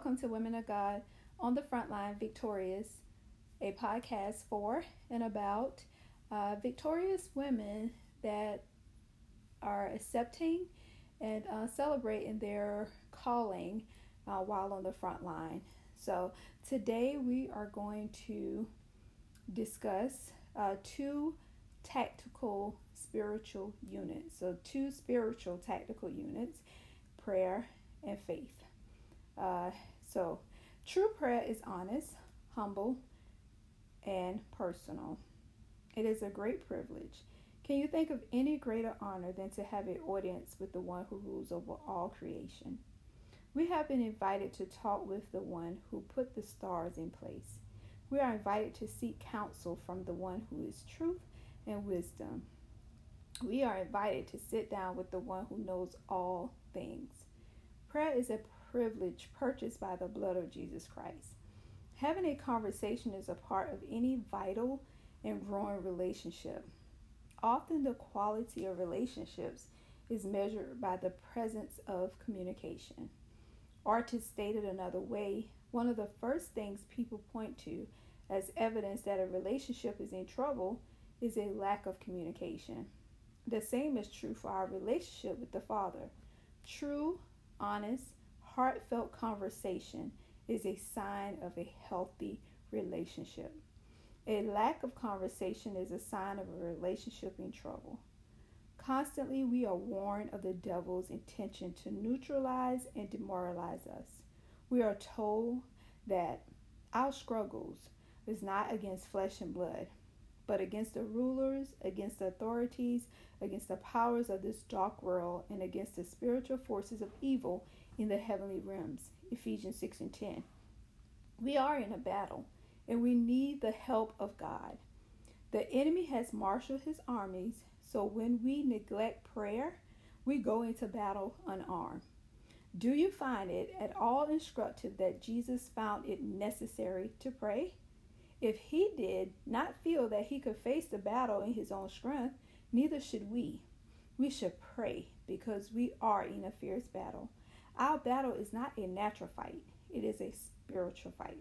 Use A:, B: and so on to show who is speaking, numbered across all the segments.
A: welcome to Women of God on the Frontline Victorious, a podcast for and about victorious women that are accepting and celebrating their calling while on the front line. So today we are going to discuss two tactical spiritual units. So two spiritual tactical units, prayer and faith. So true prayer is honest, humble, and personal. It is a great privilege. Can you think of any greater honor than to have an audience with the one who rules over all creation? We have been invited to talk with the one who put the stars in place. We are invited to seek counsel from the one who is truth and wisdom. We are invited to sit down with the one who knows all things. Prayer is a privilege purchased by the blood of Jesus Christ. Having a conversation is a part of any vital and growing relationship. Often the quality of relationships is measured by the presence of communication. Or to state it another way, one of the first things people point to as evidence that a relationship is in trouble is a lack of communication. The same is true for our relationship with the Father. True, honest, heartfelt conversation is a sign of a healthy relationship. A lack of conversation is a sign of a relationship in trouble. Constantly, we are warned of the devil's intention to neutralize and demoralize us. We are told that our struggles is not against flesh and blood, but against the rulers, against the authorities, against the powers of this dark world, and against the spiritual forces of evil in the heavenly realms. Ephesians 6:10. We are in a battle, and we need the help of God. The enemy has marshaled his armies, so when we neglect prayer, we go into battle unarmed. Do you find it at all instructive that Jesus found it necessary to pray? If he did not feel that he could face the battle in his own strength, neither should we. We should pray because we are in a fierce battle. Our battle is not a natural fight, it is a spiritual fight.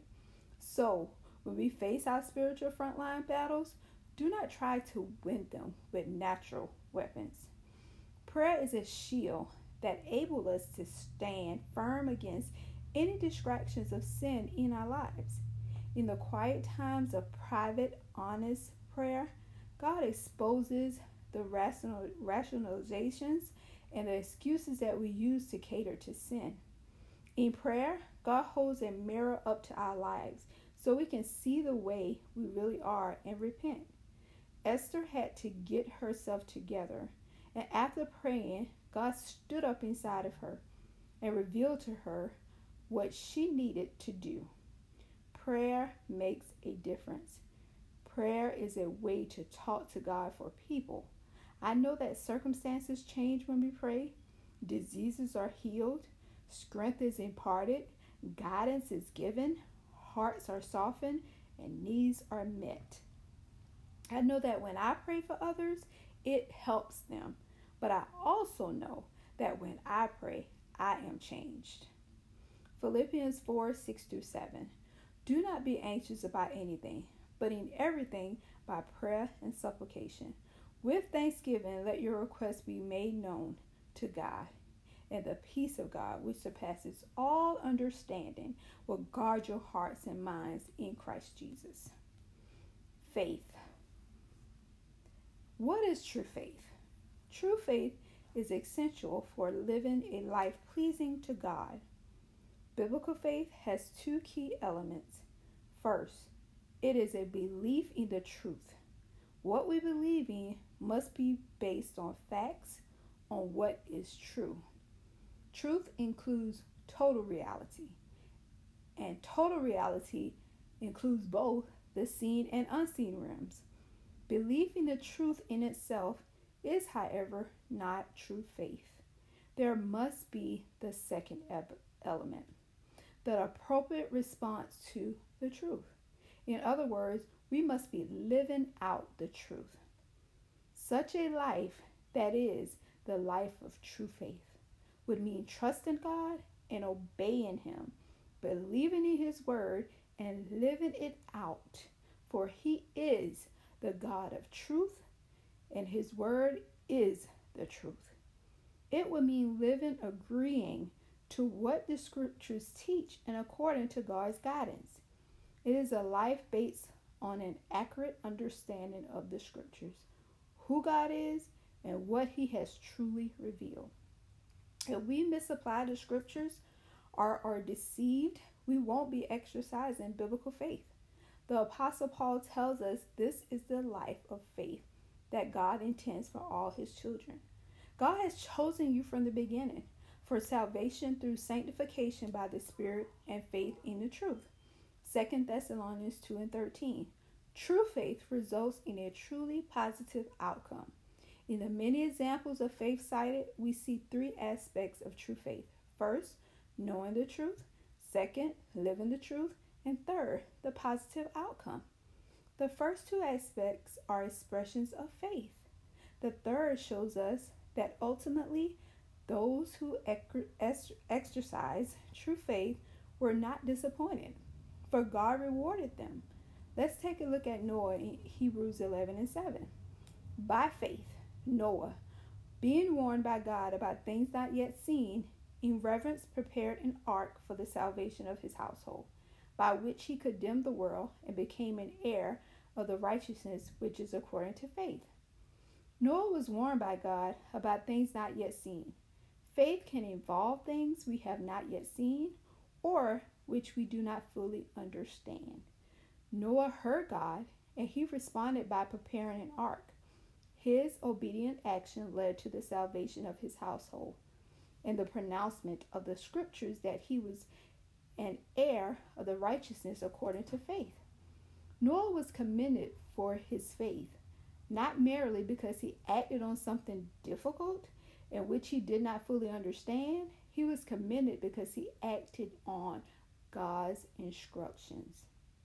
A: So, when we face our spiritual frontline battles, do not try to win them with natural weapons. Prayer is a shield that enables us to stand firm against any distractions of sin in our lives. In the quiet times of private, honest prayer, God exposes the rationalizations and the excuses that we use to cater to sin. In prayer, God holds a mirror up to our lives so we can see the way we really are and repent. Esther had to get herself together, and after praying, God stood up inside of her and revealed to her what she needed to do. Prayer makes a difference. Prayer is a way to talk to God for people. I know that circumstances change when we pray. Diseases are healed. Strength is imparted. Guidance is given. Hearts are softened. And needs are met. I know that when I pray for others, it helps them. But I also know that when I pray, I am changed. Philippians 4:6-7. Do not be anxious about anything, but in everything by prayer and supplication. With thanksgiving, let your requests be made known to God, and the peace of God, which surpasses all understanding, will guard your hearts and minds in Christ Jesus. Faith. What is true faith? True faith is essential for living a life pleasing to God. Biblical faith has two key elements. First, it is a belief in the truth. What we believe in must be based on facts, on what is true. Truth includes total reality, and total reality includes both the seen and unseen realms. Belief in the truth in itself is, however, not true faith. There must be the second element, the appropriate response to the truth. In other words, we must be living out the truth. Such a life that is the life of true faith would mean trusting God and obeying Him believing in his word and living it out. For he is the God of truth, and his word is the truth. It would mean living agreeing to what the scriptures teach and according to God's guidance. It is a life based on an accurate understanding of the scriptures, who God is, and what he has truly revealed. If we misapply the scriptures or are deceived, we won't be exercising biblical faith. The Apostle Paul tells us this is the life of faith that God intends for all his children. God has chosen you from the beginning for salvation through sanctification by the Spirit and faith in the truth. 2 Thessalonians 2:13. True faith results in a truly positive outcome. In the many examples of faith cited, we see three aspects of true faith. First, knowing the truth. Second, living the truth. And third, the positive outcome. The first two aspects are expressions of faith. The third shows us that ultimately those who exercise true faith were not disappointed, for God rewarded them. Let's take a look at Noah in Hebrews 11:7. By faith, Noah, being warned by God about things not yet seen, in reverence prepared an ark for the salvation of his household, by which he condemned the world and became an heir of the righteousness which is according to faith. Noah was warned by God about things not yet seen. Faith can involve things we have not yet seen or which we do not fully understand. Noah heard God and he responded by preparing an ark. His obedient action led to the salvation of his household and the pronouncement of the scriptures that he was an heir of the righteousness according to faith. Noah was commended for his faith, not merely because he acted on something difficult and which he did not fully understand. He was commended because he acted on God's instructions.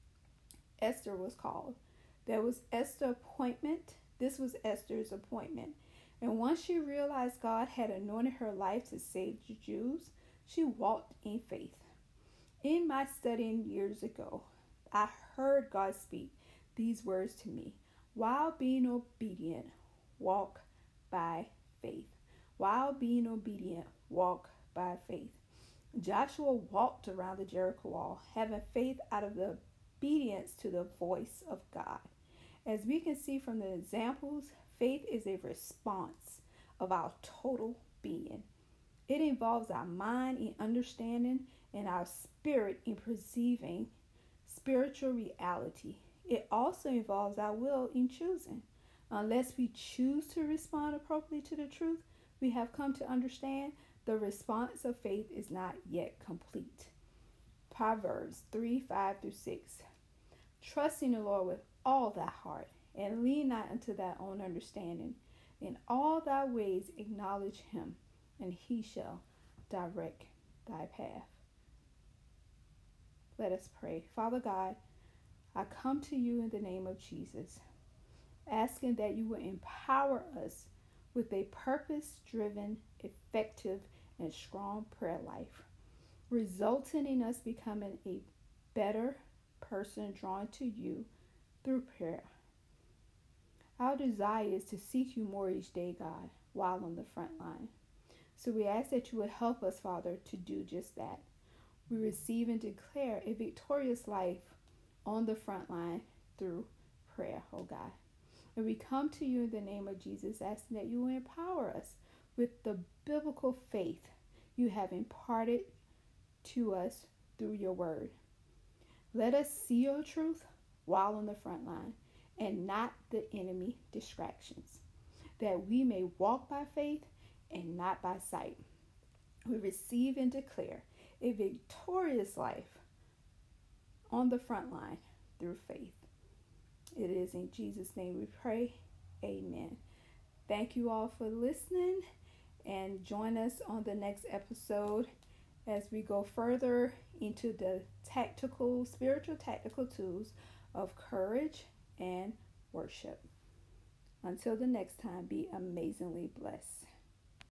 A: Esther was called. There was Esther's appointment. This was Esther's appointment. And once she realized God had anointed her life to save the Jews, she walked in faith. In my studying years ago, I heard God speak these words to me. While being obedient, walk by faith. While being obedient, walk by faith. Joshua walked around the Jericho wall, having faith out of the obedience to the voice of God. As we can see from the examples, faith is a response of our total being. It involves our mind in understanding and our spirit in perceiving spiritual reality. It also involves our will in choosing. Unless we choose to respond appropriately to the truth we have come to understand, the response of faith is not yet complete. Proverbs 3:5-6. Trust in the Lord with all thy heart, and lean not unto thy own understanding. In all thy ways acknowledge him, and he shall direct thy path. Let us pray. Father God, I come to you in the name of Jesus, asking that you will empower us with a purpose-driven, effective, and strong prayer life, resulting in us becoming a better person drawn to you through prayer. Our desire is to seek you more each day, God, while on the front line. So we ask that you would help us, Father, to do just that. We receive and declare a victorious life on the front line through prayer, oh God. And we come to you in the name of Jesus, asking that you will empower us with the biblical faith you have imparted to us through your word. Let us see your truth while on the front line and not the enemy distractions, that we may walk by faith and not by sight. We receive and declare a victorious life on the front line through faith. It is in Jesus' name we pray. Amen. Thank you all for listening, and join us on the next episode as we go further into the spiritual tactical tools of courage and worship. Until the next time, be amazingly blessed.